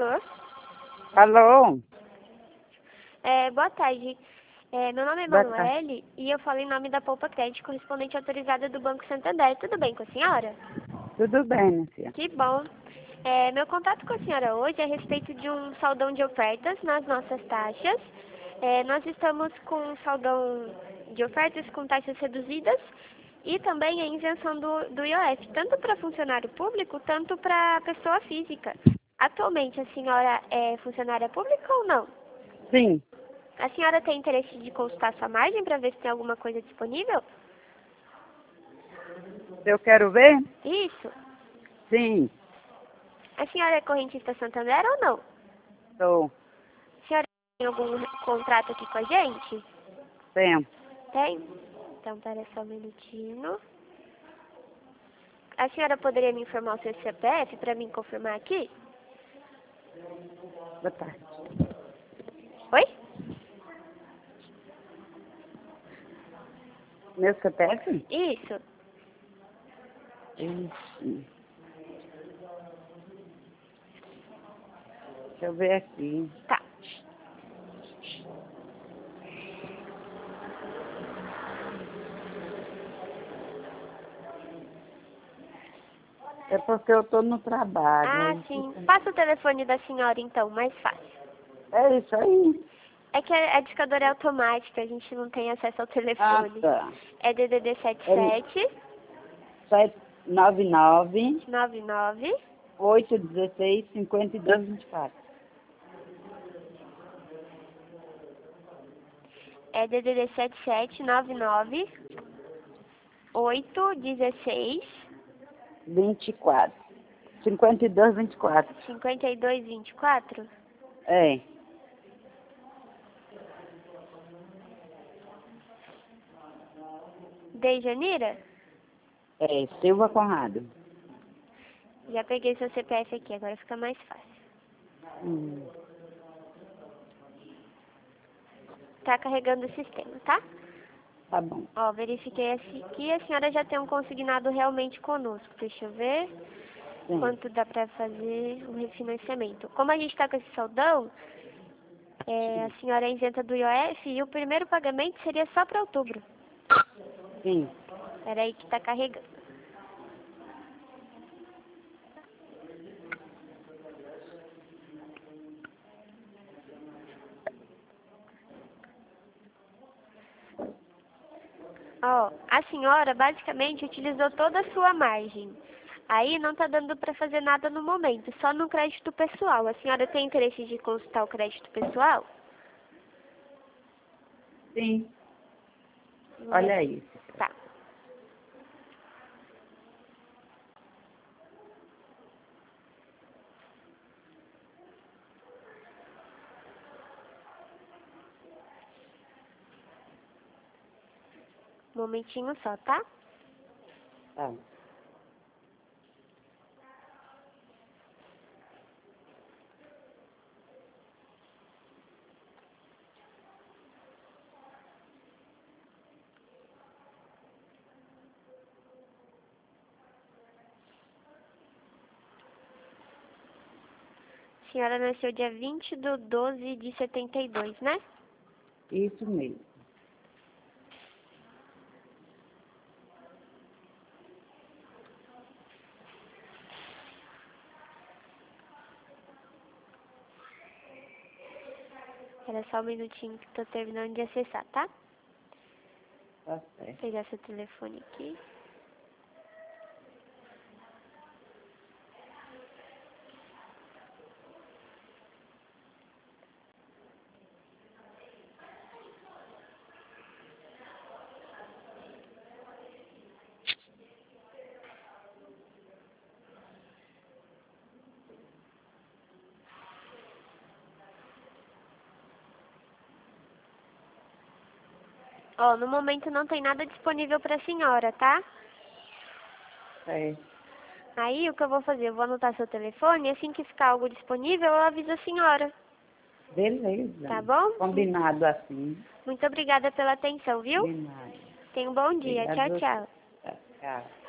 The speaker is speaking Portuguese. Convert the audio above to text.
Alô? Alô? Boa tarde. Meu nome é Boa tarde. Emanuele e eu falo em nome da Poupa Crédito, correspondente autorizada do Banco Santander. Tudo bem com a senhora? Tudo bem, minha filha? Que bom. Meu contato com a senhora hoje é a respeito de um saldão de ofertas nas nossas taxas. Nós estamos com um saldão de ofertas com taxas reduzidas e também a isenção do IOF, tanto para funcionário público, tanto para pessoa física. Atualmente, a senhora é funcionária pública ou não? Sim. A senhora tem interesse de consultar sua margem para ver se tem alguma coisa disponível? Eu quero ver? Isso. Sim. A senhora é correntista Santander ou não? Estou. A senhora tem algum contrato aqui com a gente? Tenho. Tem? Então, pera só um minutinho. A senhora poderia me informar o seu CPF para mim confirmar aqui? Boa tarde. Oi? Meu CPF? Isso. Ixi. Deixa eu ver aqui. Tá. É porque eu estou no trabalho. Ah, sim. Passa o telefone da senhora, então, mais fácil. É isso aí. É que a discadora é automática, a gente não tem acesso ao Ah, telefone. tá. É DDD 77 799 99 816 5224. É DDD 77 99 816 24. 5224. 5224. É. Dejanira? É, Silva Conrado. Já peguei seu CPF aqui, agora fica mais fácil. Tá carregando o sistema, tá? Tá bom. Ó, verifiquei aqui, a senhora já tem um consignado realmente conosco. Deixa eu ver Sim. quanto dá pra fazer o refinanciamento. Como a gente tá com esse saldão, a senhora é isenta do IOF e o primeiro pagamento seria só pra outubro. Sim. Pera aí que tá carregando. Ó, a senhora basicamente utilizou toda a sua margem. Aí não tá dando pra fazer nada no momento, só no crédito pessoal. A senhora tem interesse de consultar o crédito pessoal? Sim. Olha aí. Tá. Um momentinho só, tá? Tá. A senhora nasceu dia 20/12/72, né? Isso mesmo. Era só um minutinho que tô terminando de acessar, tá? Tá Vou certo. pegar seu telefone aqui. Ó, no momento não tem nada disponível pra senhora, tá? É. Aí o que eu vou fazer? Eu vou anotar seu telefone e assim que ficar algo disponível eu aviso a senhora. Beleza. Tá bom? Combinado assim. Muito obrigada pela atenção, viu? De nada. Tenha um bom dia. Tchau, Obrigado. tchau. Tchau.